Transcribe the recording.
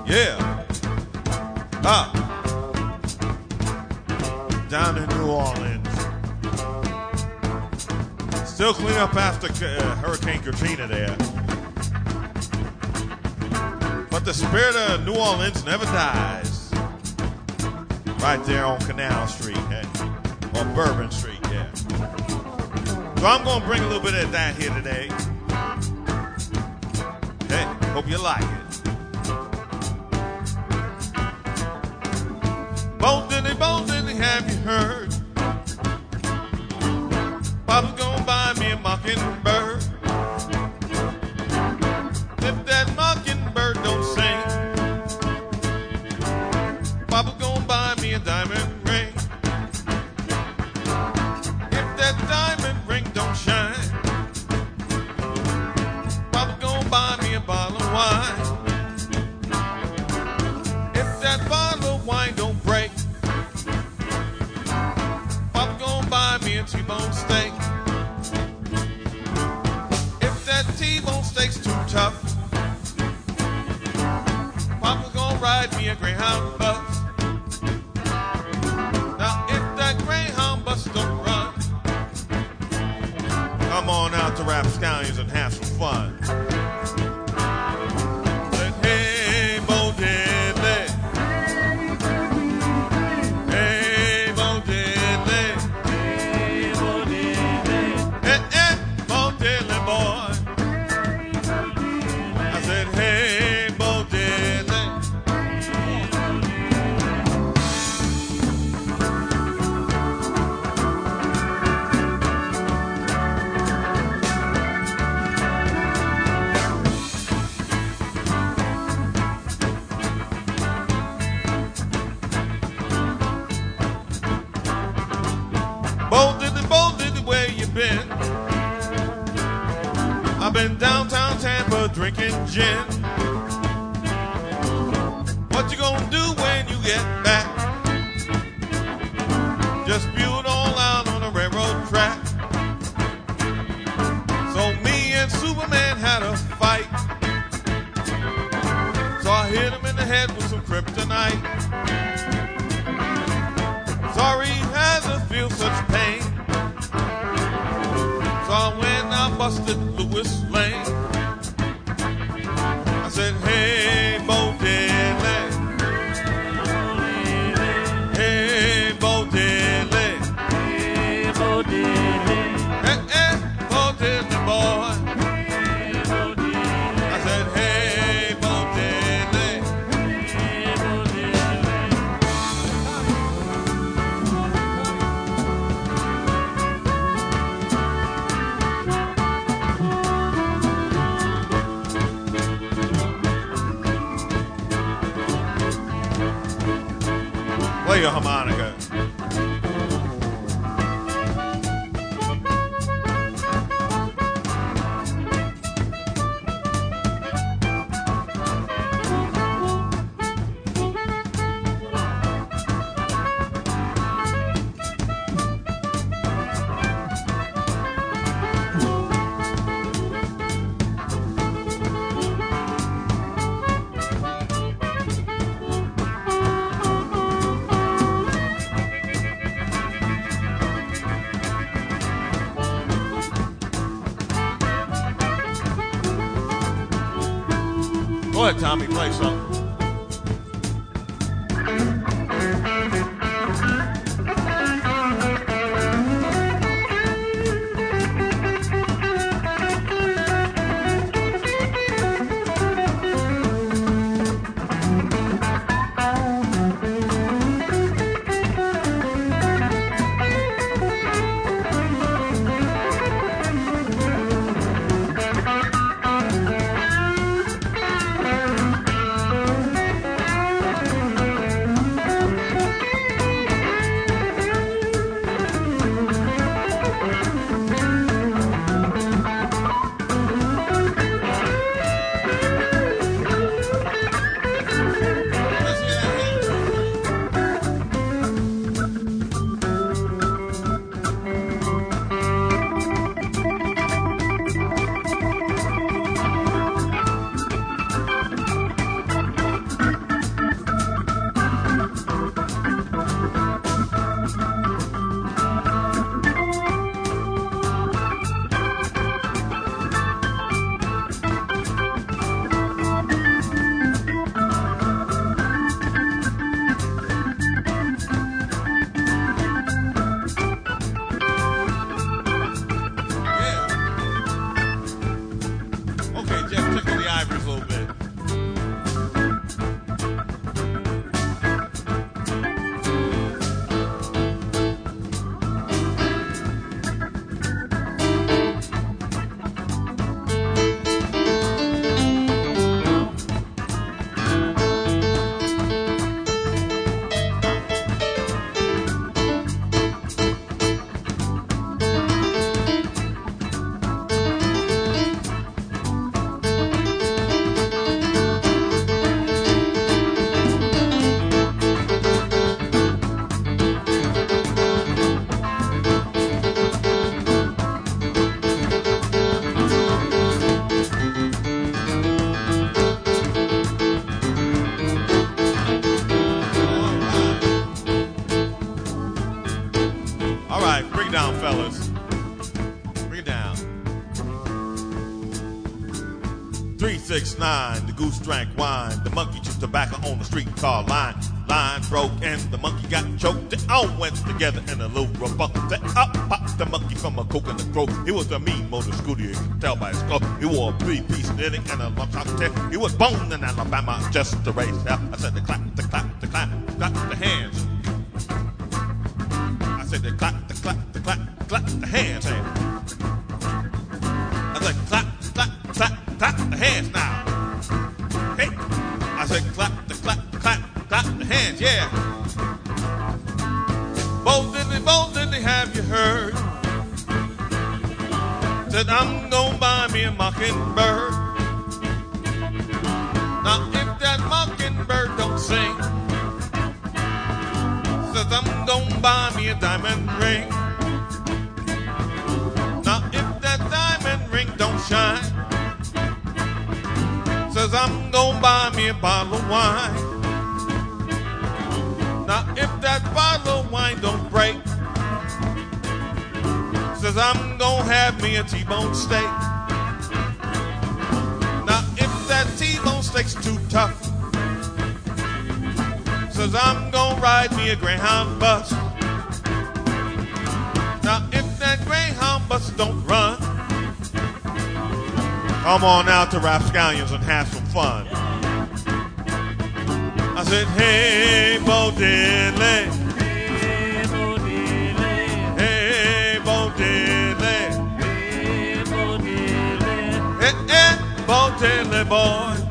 Yeah. Down in New Orleans. Still clean up after Hurricane Katrina there. But the spirit of New Orleans never dies. Right there on Canal Street, or Bourbon Street, yeah. So I'm going to bring a little bit of that here today. Hey, hope you like it. Bo Diddley, have you heard? Papa's gonna buy me a mockingbird. If that mockingbird don't sing, Papa's gonna buy me a diamond ring. If that diamond ring don't shine, Papa's gonna buy me a bottle of wine. If that bottle of wine don't break, buy me a T-bone steak. If that T-bone steak's too tough, Papa's gonna ride me a Greyhound bus. Now if that Greyhound bus don't run, come on out to Rapscallions and have some fun. Said, hey, Bo Diddley. Hey, Bo Diddley. Bo Diddley, where you been? I've been downtown Tampa drinking gin. What you gonna do when you get back? Just spew it all out on a railroad track. So me and Superman had a fight. So I hit him in the head with some kryptonite. Sorry he has to feel such pain. So when I busted Lewis Lane, I said, hey, Bo Diddley. Hey, Bo Diddley. Hey, Bo Diddley. Hey, hey, Bo Diddley, boy. I said, hey, Bo Diddley. Hey, Bo Play your harmonica. Go ahead, Tommy, play something. 369, the goose drank wine. The monkey chewed tobacco on the streetcar line. Line broke and the monkey got choked. They all went together in a little rebuck. They up popped the monkey from a coke in the throat. He was a mean motor scooter, you could tell by his clothes. He wore a three-piece knitting and a lump top tail. He was born in Alabama just to raise hell. I said the clap, the clap, the clap, clap the hands. I said the clap, the clap, the clap, clap the hands. I said clap, clap, clap, clap the hands now. Hey, I said clap, the clap, clap, clap the hands, yeah. Bo diddly, have you heard? Said I'm gonna buy me a mockingbird. Now if that mockingbird don't sing, says I'm gonna buy me a diamond ring. Now if that diamond ring don't shine, says I'm gonna buy me a bottle of wine. Now if that bottle of wine don't break, says I'm gonna have me a T-bone steak. Now if that T-bone steak's too tough, says I'm gonna ride me a Greyhound bus. Now if that Greyhound bus don't run, come on out to Rapscallions and have some fun. I said, hey, Bo Diddley. Hey, Bo Diddley. Hey, Bo Diddley. Hey, Bo Diddley. Hey, hey, Bo Diddley boy.